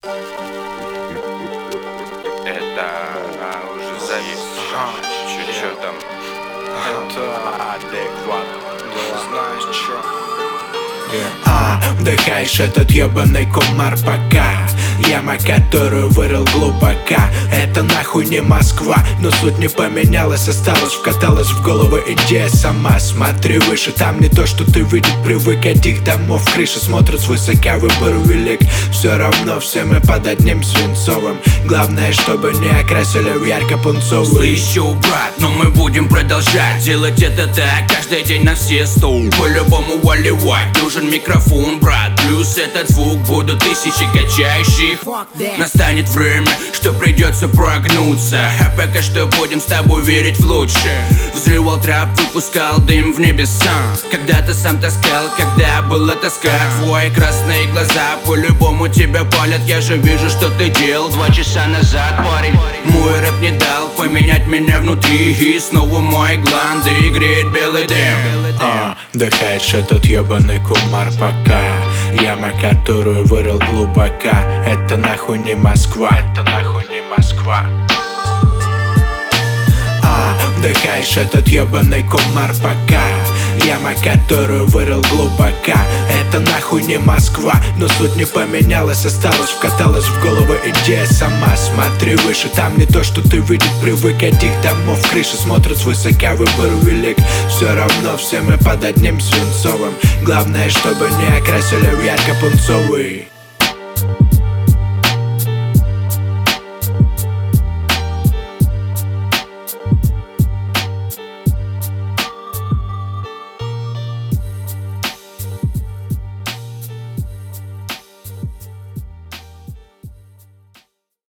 Это уже зависит чуть-чуть там. Это адекват. Знаешь чё? Вдыхаешь этот ебаный комар пока яма, которую вырыл глубоко. Это нахуй не Москва, но суть не поменялась, осталась, вкаталась в голову идея сама. Смотри выше, там не то, что ты видишь, привык от их домов. Крыша смотрит свысока, выбор велик. Все равно все мы под одним свинцовым. Главное, чтобы не окрасили в ярко-пунцовый. Слышу, брат, но мы будем продолжать делать это так, каждый день на все 100. По-любому валивать нужен микрофон, брат. Плюс этот звук будут тысячи качающих. Настанет время, что придется прогнуться, а пока что будем с тобой верить в лучшее. Взрывал трап, выпускал дым в небеса. Когда-то сам таскал, когда была тоска. Твои красные глаза по-любому тебя палят. Я же вижу, что ты делал 2 часа назад, парень. Мой рэп не дал поменять меня внутри. И снова мои гланды греет белый дым. Вдыхаешь этот ебаный кумар пока яма, которую вырыл глубоко. Это нахуй не Москва, это нахуй не Москва. Вдыхаешь этот ебаный комар пока яма, которую вырыл глубоко. Это нахуй не Москва, но суть не поменялась, осталась, вкаталась в голову идея сама. Смотри выше, там не то, что ты видишь, привык от их домов. Крыша смотрит свысока, выбор велик. Все равно все мы под одним свинцовым. Главное, чтобы не окрасили в ярко-пунцовый.